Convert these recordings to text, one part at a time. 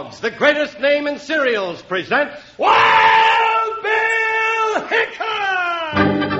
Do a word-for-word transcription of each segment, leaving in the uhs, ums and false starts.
Kellogg's, the greatest name in cereals, presents Wild Bill Hickok!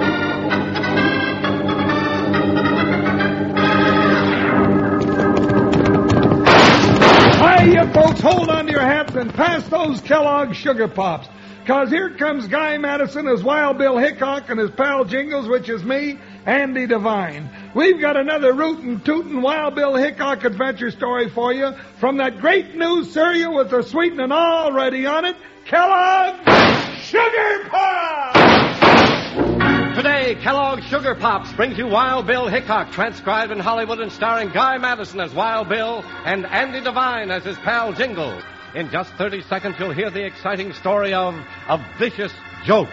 Hi, you folks, hold on to your hats and pass those Kellogg's Sugar Pops. Because here comes Guy Madison as Wild Bill Hickok and his pal Jingles, which is me, Andy Devine. We've got another rootin' tootin' Wild Bill Hickok adventure story for you from that great new cereal with the sweetening already on it, Kellogg's Sugar Pops! Today, Kellogg's Sugar Pops brings you Wild Bill Hickok, transcribed in Hollywood and starring Guy Madison as Wild Bill and Andy Devine as his pal Jingles. In just thirty seconds, you'll hear the exciting story of a vicious joke.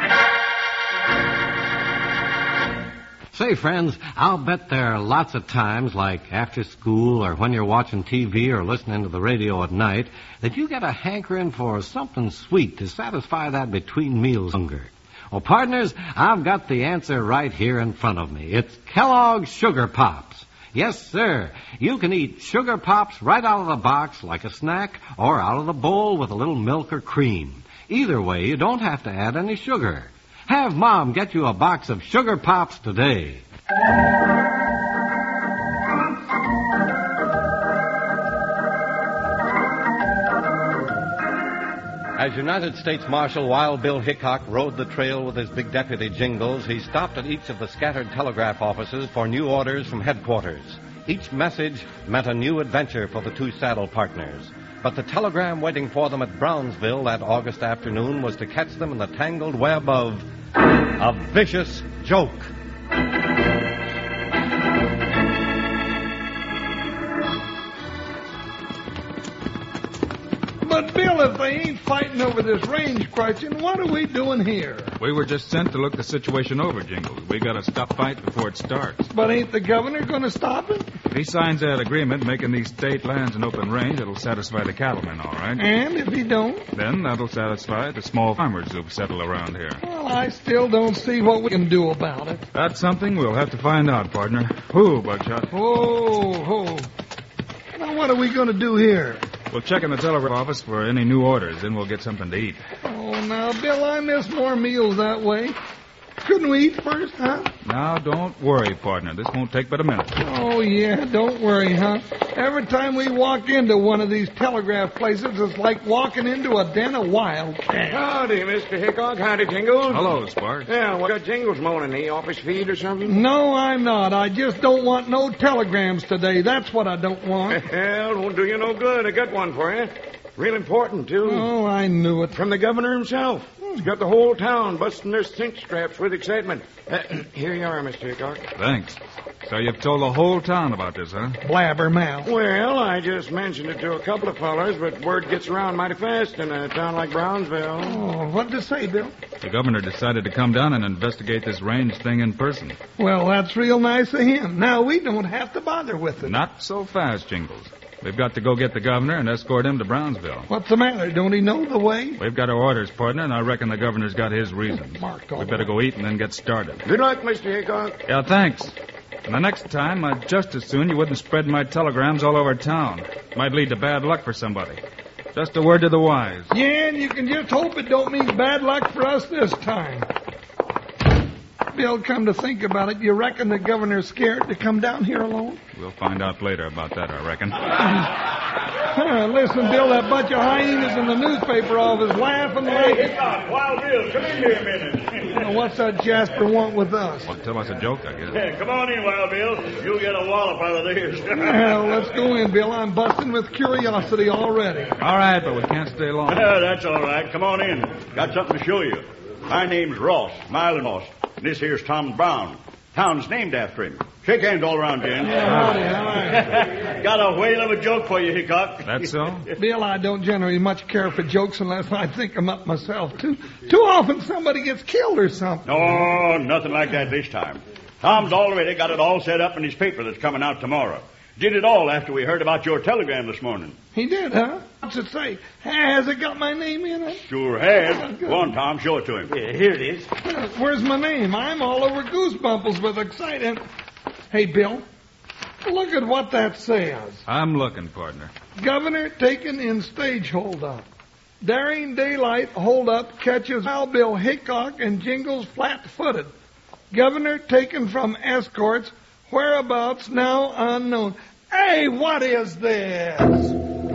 Say, friends, I'll bet there are lots of times, like after school or when you're watching T V or listening to the radio at night, that you get a hankering for something sweet to satisfy that between meals hunger. Well, partners, I've got the answer right here in front of me. It's Kellogg's Sugar Pops. Yes, sir. You can eat Sugar Pops right out of the box like a snack or out of the bowl with a little milk or cream. Either way, you don't have to add any sugar. Have Mom get you a box of Sugar Pops today. As United States Marshal Wild Bill Hickok rode the trail with his big deputy Jingles, he stopped at each of the scattered telegraph offices for new orders from headquarters. Each message meant a new adventure for the two saddle partners. But the telegram waiting for them at Brownsville that August afternoon was to catch them in the tangled web of a vicious joke. But, Bill, if they ain't fighting over this range question, what are we doing here? We were just sent to look the situation over, Jingles. We gotta stop fight before it starts. But ain't the governor going to stop it? If he signs that agreement making these state lands an open range, it'll satisfy the cattlemen, all right? And if he don't? Then that'll satisfy the small farmers who've settled around here. Well, I still don't see what we can do about it. That's something we'll have to find out, partner. Who, Buckshot? Whoa, whoa. Now, what are we going to do here? We'll check in the telegraph office for any new orders, then we'll get something to eat. Oh, now, Bill, I miss more meals that way. Couldn't we eat first, huh? Now, don't worry, partner. This won't take but a minute. Oh, yeah, don't worry, huh? Every time we walk into one of these telegraph places, it's like walking into a den of wild cats. Howdy, Mister Hickok. Howdy, Jingles. Hello, Sparks. Yeah, what got Jingles moaning? He off his feed or something? No, I'm not. I just don't want no telegrams today. That's what I don't want. Hell, won't do you no good. I got one for you. Real important, too. Oh, I knew it. From the governor himself. He's got the whole town busting their cinch straps with excitement. Uh, here you are, Mister Hickok. Thanks. So you've told the whole town about this, huh? Blabbermouth. Well, I just mentioned it to a couple of fellers, but word gets around mighty fast in a town like Brownsville. Oh, what did it say, Bill? The governor decided to come down and investigate this range thing in person. Well, that's real nice of him. Now we don't have to bother with it. Not so fast, Jingles. We've got to go get the governor and escort him to Brownsville. What's the matter? Don't he know the way? We've got our orders, partner, and I reckon the governor's got his reasons. Mark, we better go eat and then get started. Good luck, Mister Hickok. Yeah, thanks. And the next time, I'd just as soon you wouldn't spread my telegrams all over town. Might lead to bad luck for somebody. Just a word to the wise. Yeah, and you can just hope it don't mean bad luck for us this time. Bill, come to think about it, you reckon the governor's scared to come down here alone? We'll find out later about that, I reckon. uh, listen, Bill, that bunch of hyenas in the newspaper office laughing like... Hey, Hickok, Wild Bill, come in here a minute. uh, what's that Jasper want with us? Well, tell us a joke, I guess. Yeah, come on in, Wild Bill. You'll get a wallop out of this. Well, let's go in, Bill. I'm busting with curiosity already. All right, but we can't stay long. That's all right. Come on in. Got something to show you. My name's Ross, Milan Ross. This here's Tom Brown. Town's named after him. Shake hands all around, Jen. Yeah, howdy, how are you? Got a whale of a joke for you, Hickok. That's so? Bill, I don't generally much care for jokes unless I think them up myself. Too, too often somebody gets killed or something. No, nothing like that this time. Tom's already got it all set up in his paper that's coming out tomorrow. Did it all after we heard about your telegram this morning. He did, huh? What's it say? Has it got my name in it? Sure has. Go on, Tom, show it to him. Yeah, here it is. Where's my name? I'm all over goosebumples with excitement. Hey, Bill, Look at what that says. I'm looking, partner. Governor taken in stage holdup. Daring daylight holdup catches Wild Bill Hickok and Jingles flat-footed. Governor taken from escorts. Whereabouts now unknown. Hey, what is this?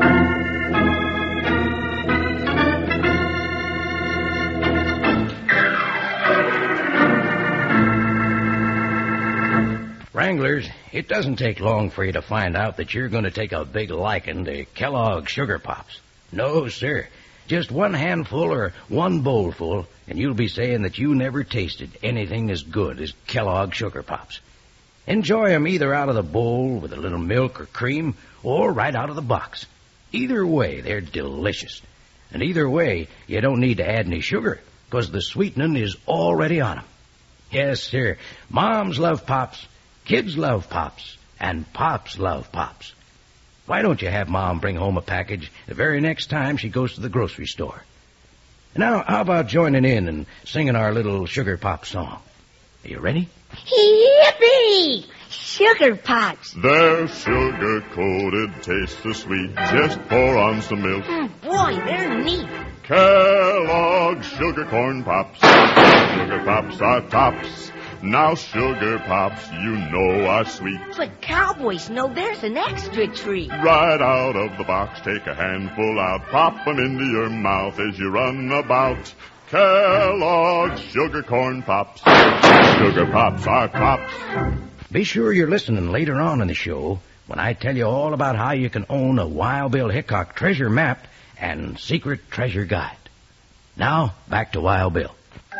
Wranglers, it doesn't take long for you to find out that you're going to take a big liking to Kellogg's Sugar Pops. No, sir. Just one handful or one bowlful, and you'll be saying that you never tasted anything as good as Kellogg's Sugar Pops. Enjoy 'em either out of the bowl with a little milk or cream, or right out of the box. Either way, they're delicious. And either way, you don't need to add any sugar, because the sweetening is already on 'em. Yes, sir. Moms love Pops, kids love Pops, and Pops love Pops. Why don't you have Mom bring home a package the very next time she goes to the grocery store? Now, how about joining in and singing our little Sugar Pop song? Are you ready? Yippee! Sugar Pops. They're sugar-coated, taste so sweet. Just pour on some milk. Mm, boy, they're neat. Kellogg's Sugar Corn Pops. Sugar Pops are tops. Now Sugar Pops, you know, are sweet. But cowboys know there's an extra treat. Right out of the box, take a handful out. Pop 'em into your mouth as you run about. Kellogg's Sugar Corn Pops. Sugar Pops are pops. Be sure you're listening later on in the show when I tell you all about how you can own a Wild Bill Hickok treasure map and secret treasure guide. Now, back to Wild Bill.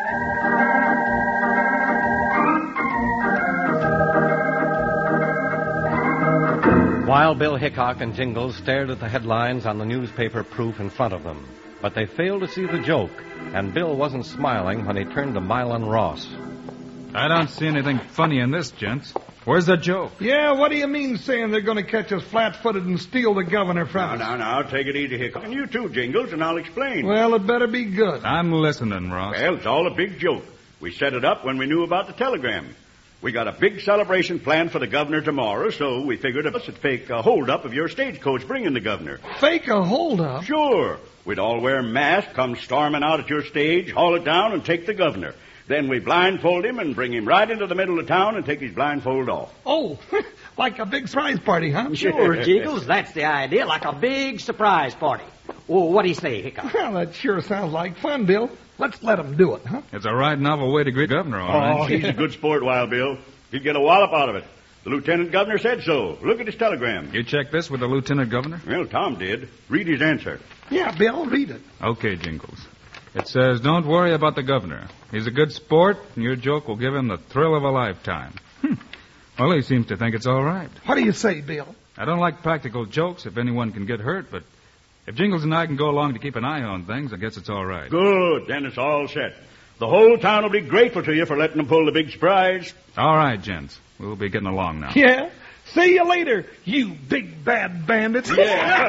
Wild Bill Hickok and Jingles stared at the headlines on the newspaper proof in front of them, but they failed to see the joke, and Bill wasn't smiling when he turned to Milan Ross. I don't see anything funny in this, gents. Where's the joke? Yeah, what do you mean saying they're going to catch us flat-footed and steal the governor from us? Now, now, now, take it easy, Hickok. And you too, Jingles, and I'll explain. Well, it better be good. I'm listening, Ross. Well, it's all a big joke. We set it up when we knew about the telegram. We got a big celebration planned for the governor tomorrow, so we figured us would fake a hold-up of your stagecoach bringing the governor. Fake a hold-up? Sure. We'd all wear masks, come storming out at your stage, haul it down, and take the governor. Then we blindfold him and bring him right into the middle of town and take his blindfold off. Oh, like a big surprise party, huh? Sure, Jingles, that's the idea, like a big surprise party. Well, what do you say, Hickok? Well, that sure sounds like fun, Bill. Let's let him do it, huh? It's a right novel way to greet the governor, all right. Oh, he's a good sport, Wild Bill. He'd get a wallop out of it. The lieutenant governor said so. Look at his telegram. You checked this with the lieutenant governor? Well, Tom did. Read his answer. Yeah, Bill, read it. Okay, Jingles. It says, don't worry about the governor. He's a good sport, and your joke will give him the thrill of a lifetime. Hmm. Well, he seems to think it's all right. What do you say, Bill? I don't like practical jokes if anyone can get hurt, but if Jingles and I can go along to keep an eye on things, I guess it's all right. Good. Then it's all set. The whole town will be grateful to you for letting them pull the big surprise. All right, gents. We'll be getting along now. Yeah. See you later, you big bad bandits. Yeah.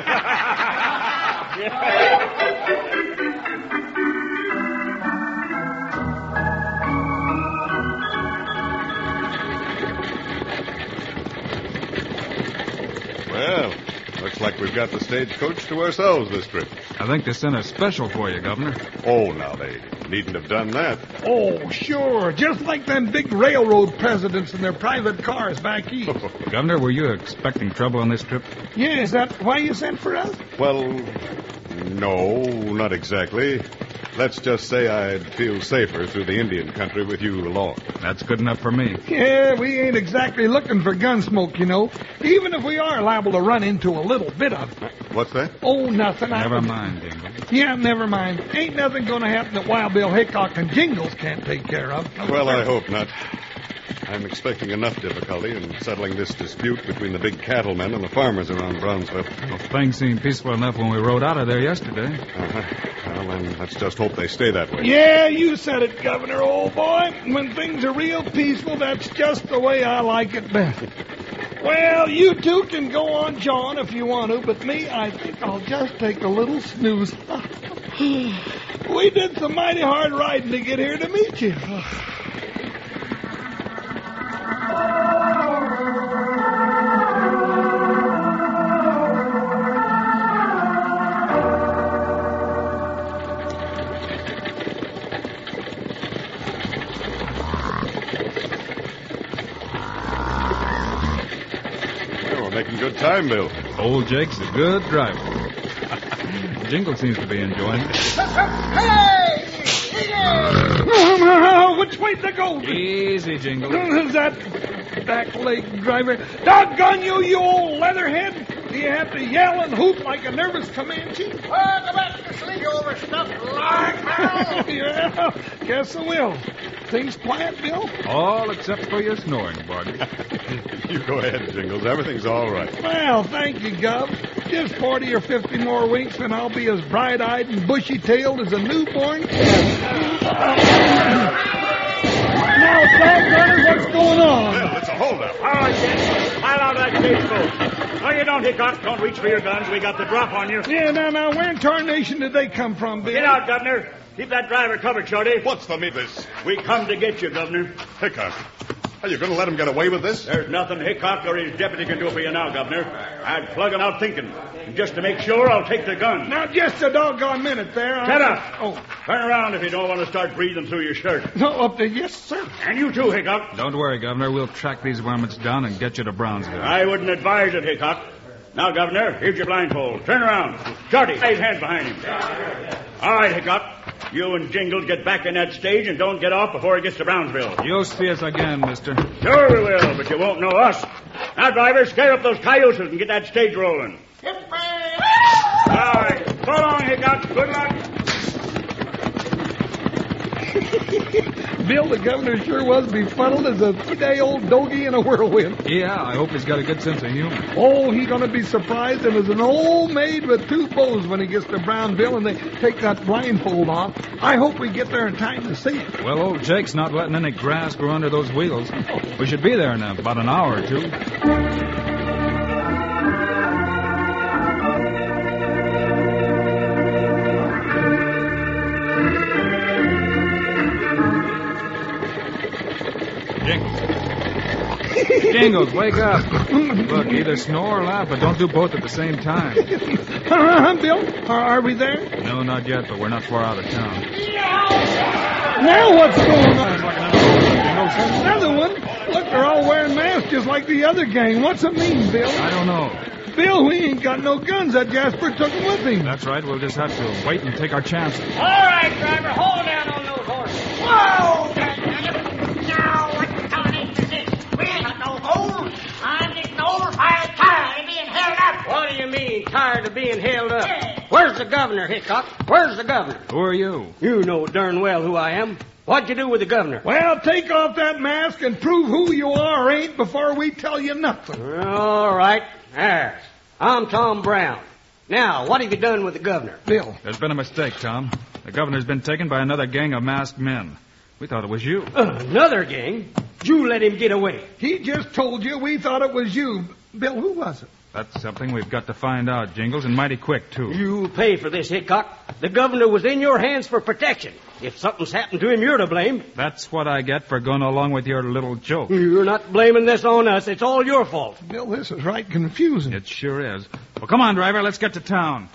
Well, looks like we've got the stagecoach to ourselves this trip. I think they sent a special for you, Governor. Oh, now they needn't have done that. Oh, sure. Just like them big railroad presidents in their private cars back east. Governor, were you expecting trouble on this trip? Yeah, is that why you sent for us? Well, no, not exactly. Let's just say I'd feel safer through the Indian country with you along. That's good enough for me. Yeah, we ain't exactly looking for gun smoke, you know. Even if we are liable to run into a little bit of it. What's that? Oh, nothing. Never I... mind, Jingles. Yeah, never mind. Ain't nothing going to happen that Wild Bill Hickok and Jingles can't take care of. Well, I hope not. I'm expecting enough difficulty in settling this dispute between the big cattlemen and the farmers around Brownsville. Well, things seemed peaceful enough when we rode out of there yesterday. Uh-huh. Well, then let's just hope they stay that way. Yeah, you said it, Governor, old boy. When things are real peaceful, that's just the way I like it best. Well, you two can go on jawing if you want to, but me, I think I'll just take a little snooze. We did some mighty hard riding to get here to meet you. making good time, Bill. Old Jake's a good driver. Jingle seems to be enjoying it. Hey! Oh, which way to go? Easy, Jingle. Is that back leg driver? Doggone you, you old leatherhead! Do you have to yell and hoot like a nervous Comanche? Oh, go back to sleep, you overstuffed large barrel. Yeah, guess I will. Things quiet, Bill? All except for your snoring, partner. You go ahead, Jingles. Everything's all right. Well, thank you, Gov. Just forty or fifty more weeks and I'll be as bright-eyed and bushy-tailed as a newborn. Now, doggone it, what's going on? Bill, it's a holdup. All right, then. Pile out that stagecoach. No, you don't, Hickok. Don't reach for your guns. We got the drop on you. Yeah, now, now, where in tarnation did they come from, Bill? Get out, Governor. Keep that driver covered, Shorty. What's the meat of this? We come to get you, Governor. Hickok, are you going to let him get away with this? There's nothing Hickok or his deputy can do for you now, Governor. I'd plug him out thinking. And just to make sure, I'll take the gun. Now, just a doggone minute there. Shut I... up. Oh. Turn around if you don't want to start breathing through your shirt. No, up there. Yes, sir. And you too, Hickok. Don't worry, Governor. We'll track these varmints down and get you to Brownsville. I wouldn't advise it, Hickok. Now, Governor, here's your blindfold. Turn around. Shorty, lay his hands behind him. All right, Hickok. You and Jingles get back in that stage and don't get off before it gets to Brownsville. You'll see us again, mister. Sure we will, but you won't know us. Now, driver, scare up those cayuses and get that stage rolling. All right. So long, Hickok. Good luck. Bill, the governor sure was befuddled as a three-day-old doggy in a whirlwind. Yeah, I hope he's got a good sense of humor. Oh, he's going to be surprised and as an old maid with two bows when he gets to Brownville and they take that blindfold off. I hope we get there in time to see it. Well, old Jake's not letting any grass grow under those wheels. We should be there in about an hour or two. Jingles, wake up. Look, either snore or laugh, but don't do both at the same time. Bill, are, are we there? No, not yet, but we're not far out of town. Now what's going on? Another one? Look, they're all wearing masks just like the other gang. What's it mean, Bill? I don't know. Bill, we ain't got no guns. That Jasper took them with him. That's right. We'll just have to wait and take our chances. All right, driver, hold down on those horses. Whoa! Now, what tarnation is this? We ain't got no hold. I'm getting old, tired, tired of being held up. What do you mean, tired of being held up? Where's the governor, Hickok? Where's the governor? Who are you? You know darn well who I am. What'd you do with the governor? Well, take off that mask and prove who you are or ain't before we tell you nothing. All right. There. I'm Tom Brown. Now, what have you done with the governor? Bill. There's been a mistake, Tom. The governor's been taken by another gang of masked men. We thought it was you. Uh, another gang? You let him get away. He just told you we thought it was you. Bill, who was it? That's something we've got to find out, Jingles, and mighty quick, too. You'll pay for this, Hickok. The governor was in your hands for protection. If something's happened to him, you're to blame. That's what I get for going along with your little joke. You're not blaming this on us. It's all your fault. Bill, this is right confusing. It sure is. Well, come on, driver. Let's get to town.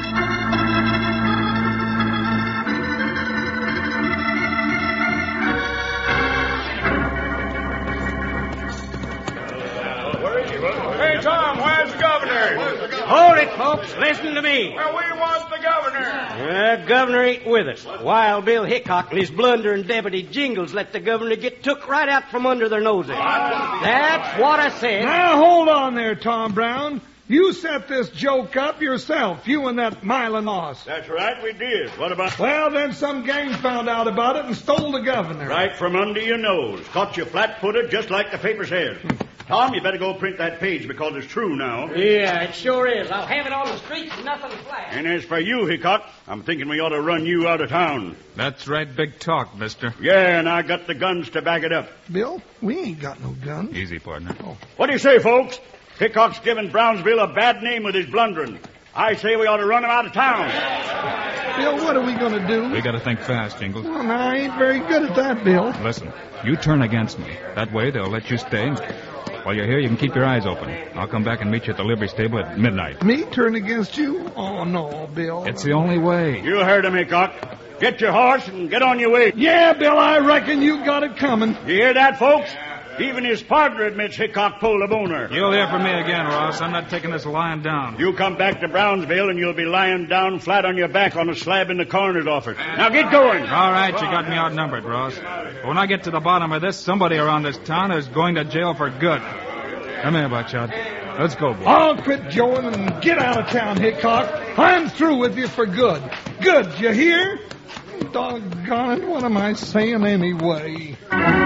Hey, Tom, where's the governor? Hold it, folks. Listen to me. Well, we want the governor. The governor ain't with us. Wild Bill Hickok and his blundering deputy Jingles let the governor get took right out from under their noses. That's what I said. Now, hold on there, Tom Brown. You set this joke up yourself, you and that Milanos. That's right, we did. What about... Well, then some gang found out about it and stole the governor. Right from under your nose. Caught you flat-footed just like the paper says. Tom, you better go print that page because it's true now. Yeah, it sure is. I'll have it on the streets and nothing flash. And as for you, Hickok, I'm thinking we ought to run you out of town. That's right, big talk, mister. Yeah, and I got the guns to back it up. Bill, we ain't got no guns. Easy, partner. Oh. What do you say, folks? Hickok's giving Brownsville a bad name with his blundering. I say we ought to run him out of town. Bill, what are we going to do? We got to think fast, Jingles. Well, now, I ain't very good at that, Bill. Listen, you turn against me. That way, they'll let you stay. While you're here, you can keep your eyes open. I'll come back and meet you at the livery stable at midnight. Me turn against you? Oh, no, Bill. It's the only way. You heard him, Hickok. Get your horse and get on your way. Yeah, Bill, I reckon you got it coming. You hear that, folks? Even his partner admits Hickok pulled a boner. You'll hear from me again, Ross. I'm not taking this lying down. You come back to Brownsville and you'll be lying down flat on your back on a slab in the coroner's office. Now get going. All right, you got me outnumbered, Ross. But when I get to the bottom of this, somebody around this town is going to jail for good. Come here, Buckshot. Let's go, boy. I'll quit joeing and get out of town, Hickok. I'm through with you for good. Good, you hear? Doggone it, what am I saying anyway?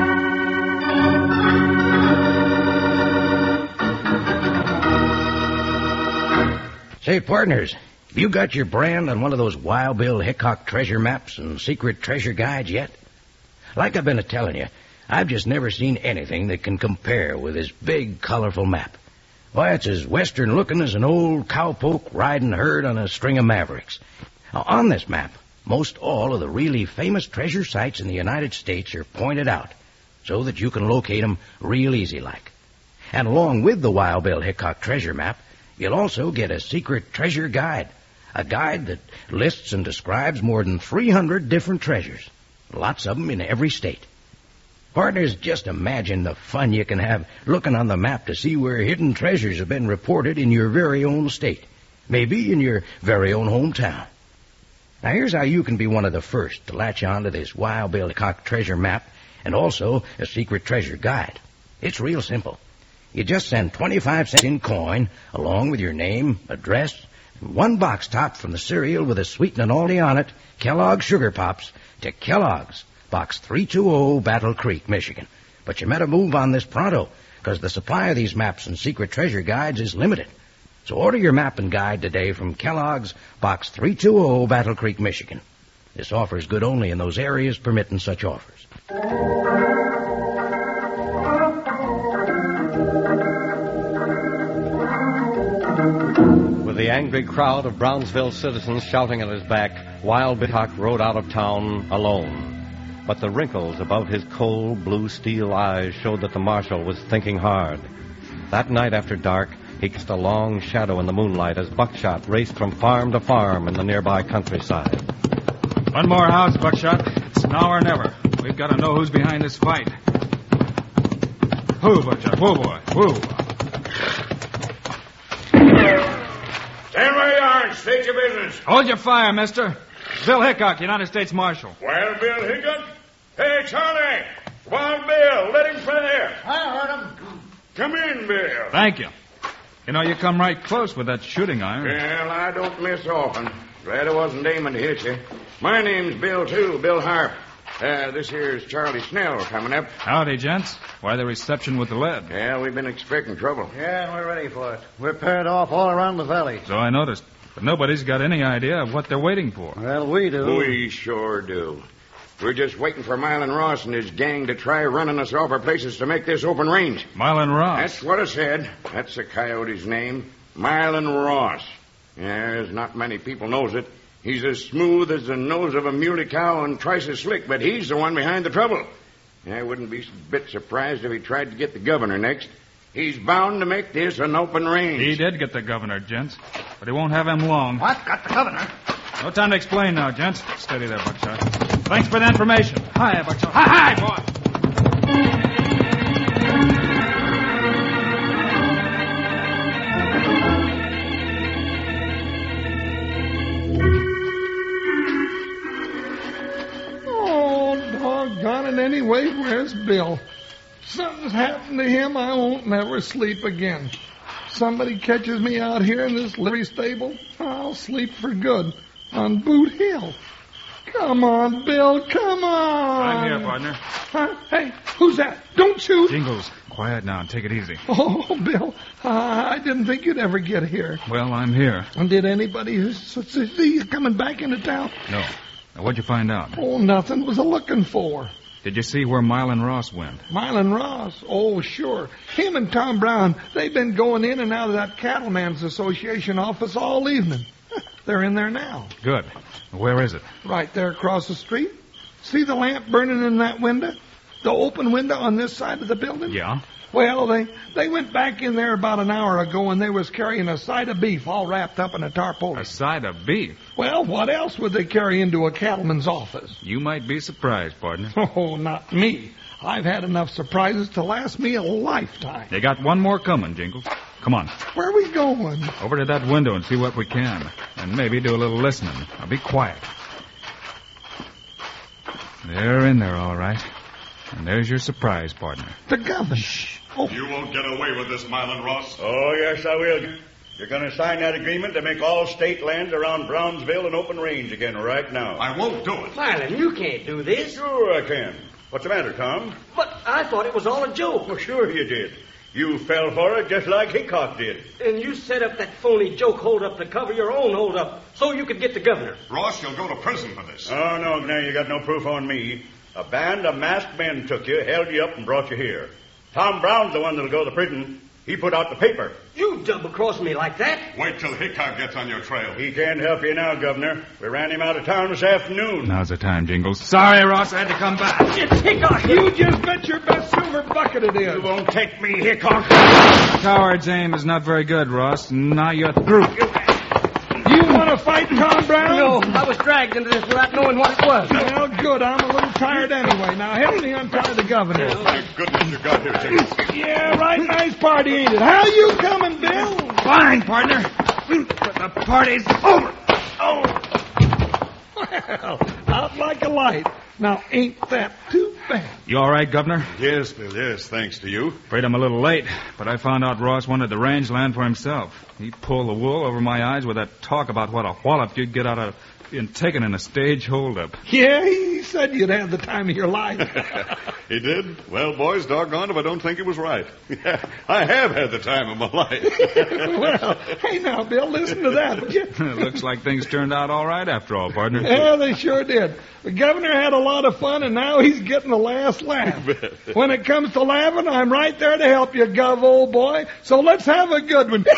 Say, partners, have you got your brand on one of those Wild Bill Hickok treasure maps and secret treasure guides yet? Like I've been a-telling you, I've just never seen anything that can compare with this big, colorful map. Why, it's as western-looking as an old cowpoke riding herd on a string of mavericks. Now, on this map, most all of the really famous treasure sites in the United States are pointed out so that you can locate them real easy-like. And along with the Wild Bill Hickok treasure map, you'll also get a secret treasure guide, a guide that lists and describes more than three hundred different treasures, lots of them in every state. Partners, just imagine the fun you can have looking on the map to see where hidden treasures have been reported in your very own state, maybe in your very own hometown. Now, here's how you can be one of the first to latch on to this Wild Bill Hickok treasure map and also a secret treasure guide. It's real simple. You just send twenty-five cents in coin along with your name, address, and one box top from the cereal with a sweetening already on it, Kellogg's Sugar Pops, to Kellogg's, Box three two zero, Battle Creek, Michigan. But you better move on this pronto, because the supply of these maps and secret treasure guides is limited. So order your map and guide today from Kellogg's, Box three two zero, Battle Creek, Michigan. This offer is good only in those areas permitting such offers. With the angry crowd of Brownsville citizens shouting at his back, Wild Bill Hickok rode out of town alone. But the wrinkles above his cold blue steel eyes showed that the marshal was thinking hard. That night after dark, he cast a long shadow in the moonlight as Buckshot raced from farm to farm in the nearby countryside. One more house, Buckshot. It's now or never. We've got to know who's behind this fight. Who, Buckshot? Whoa, boy. Whoa. Stand where you are and state your business. Hold your fire, mister. Bill Hickok, United States Marshal. Wild Bill Hickok? Hey, Charlie. Wild Bill, let him fire. I heard him. Come in, Bill. Thank you. You know, you come right close with that shooting iron. Well, I don't miss often. Glad I wasn't aiming to hit you. My name's Bill, too, Bill Harp. Uh, this here's Charlie Snell coming up. Howdy, gents. Why the reception with the lead? Yeah, we've been expecting trouble. Yeah, and we're ready for it. We're paired off all around the valley. So I noticed. But nobody's got any idea of what they're waiting for. Well, we do. We sure do. We're just waiting for Mylan Ross and his gang to try running us off our places to make this open range. Mylan Ross? That's what I said. That's the coyote's name. Mylan Ross. Yeah, there's not many people knows it. He's as smooth as the nose of a muley cow and twice as slick, but he's the one behind the trouble. I wouldn't be a bit surprised if he tried to get the governor next. He's bound to make this an open range. He did get the governor, gents, but he won't have him long. What? Got the governor? No time to explain now, gents. Steady there, Buckshot. Thanks for the information. Hi, Buckshot. Hi, hi, boy. Oh, doggone it anyway, where's Bill? Something's happened to him, I won't never sleep again. Somebody catches me out here in this livery stable, I'll sleep for good on Boot Hill. Come on, Bill, come on. I'm here, partner. Huh? Hey, who's that? Don't shoot. Jingles, quiet now and take it easy. Oh, Bill, uh, I didn't think you'd ever get here. Well, I'm here. And did anybody see you coming back into town? No. Now, what'd you find out? Oh, nothing was a looking for. Did you see where Mylan Ross went? Mylan Ross? Oh, sure. Him and Tom Brown, they've been going in and out of that Cattlemen's Association office all evening. They're in there now. Good. Where is it? Right there across the street. See the lamp burning in that window? The open window on this side of the building? Yeah. Well, they, they went back in there about an hour ago and they was carrying a side of beef all wrapped up in a tarpaulin. A side of beef? Well, what else would they carry into a cattleman's office? You might be surprised, partner. Oh, not me. I've had enough surprises to last me a lifetime. You got one more coming, Jingles. Come on. Where are we going? Over to that window and see what we can. And maybe do a little listening. Now be quiet. They're in there, all right. And there's your surprise, partner. The governor. Shh. Oh. You won't get away with this, Milan Ross. Oh, yes, I will. You're going to sign that agreement to make all state lands around Brownsville an open range again right now. I won't do it. Milan, you can't do this. Sure I can. What's the matter, Tom? But I thought it was all a joke. Well, sure you did. You fell for it just like Hickok did. And you set up that phony joke hold-up to cover your own hold-up so you could get the governor. Ross, you'll go to prison for this. Oh, no, now you got no proof on me. A band of masked men took you, held you up, and brought you here. Tom Brown's the one that'll go to prison. He put out the paper. You double-crossed me like that? Wait till Hickok gets on your trail. He can't help you now, Governor. We ran him out of town this afternoon. Now's the time, Jingles. Sorry, Ross, I had to come back. It's Hickok. You just bet your best silver bucket it is. You won't take me, Hickok. Coward's aim is not very good, Ross. Now you're through. You want to fight Tom Brown? No, I was dragged into this without knowing what it was. Well, good. I'm a little tired anyway. Now, help me untie the governor. Thank goodness you got here, Jingles. Yeah, right. Nice party, ain't it? How you coming, Bill? Fine, partner. But the party's over. Oh. Well, out like a light. Now, ain't that too bad? You all right, Governor? Yes, Bill, yes, thanks to you. Afraid I'm a little late, but I found out Ross wanted the range land for himself. He pulled the wool over my eyes with that talk about what a wallop you'd get out of being taken in a stage holdup. Yeah, he said you'd have the time of your life. He did? Well, boys, doggone if I don't think he was right. I have had the time of my life. Well, hey now, Bill, listen to that, would you? Looks like things turned out all right after all, partner. Yeah, they sure did. The governor had a lot of fun, and now he's getting the last laugh. When it comes to laughing, I'm right there to help you, Gov, old boy. So let's have a good one.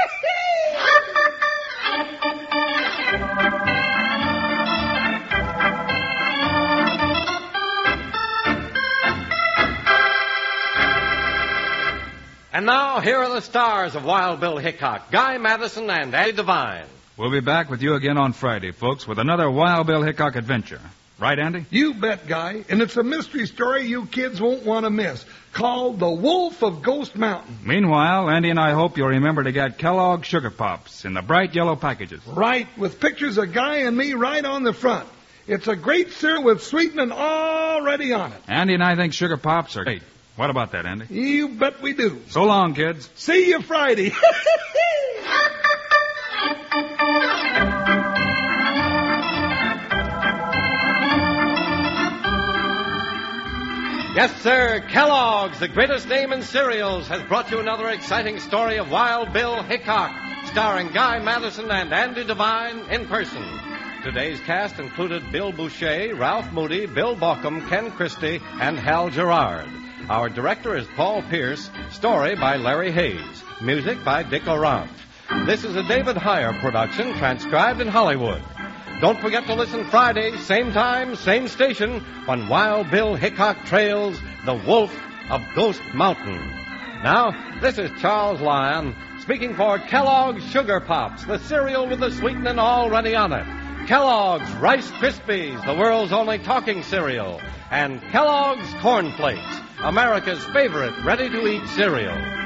And now, here are the stars of Wild Bill Hickok, Guy Madison and Eddie Devine. We'll be back with you again on Friday, folks, with another Wild Bill Hickok adventure. Right, Andy? You bet, Guy. And it's a mystery story you kids won't want to miss, called The Wolf of Ghost Mountain. Meanwhile, Andy and I hope you'll remember to get Kellogg's Sugar Pops in the bright yellow packages. Right, with pictures of Guy and me right on the front. It's a great cereal with sweetening already on it. Andy and I think Sugar Pops are great. What about that, Andy? You bet we do. So long, kids. See you Friday. Yes, sir, Kellogg's, the greatest name in cereals, has brought you another exciting story of Wild Bill Hickok, starring Guy Madison and Andy Devine in person. Today's cast included Bill Boucher, Ralph Moody, Bill Baucom, Ken Christie, and Hal Gerard. Our director is Paul Pierce. Story by Larry Hayes. Music by Dick Orant. This is a David Heyer production, transcribed in Hollywood. Don't forget to listen Friday, same time, same station, when Wild Bill Hickok trails the Wolf of Ghost Mountain. Now, this is Charles Lyon, speaking for Kellogg's Sugar Pops, the cereal with the sweetening already on it. Kellogg's Rice Krispies, the world's only talking cereal. And Kellogg's Corn Flakes, America's favorite ready-to-eat cereal.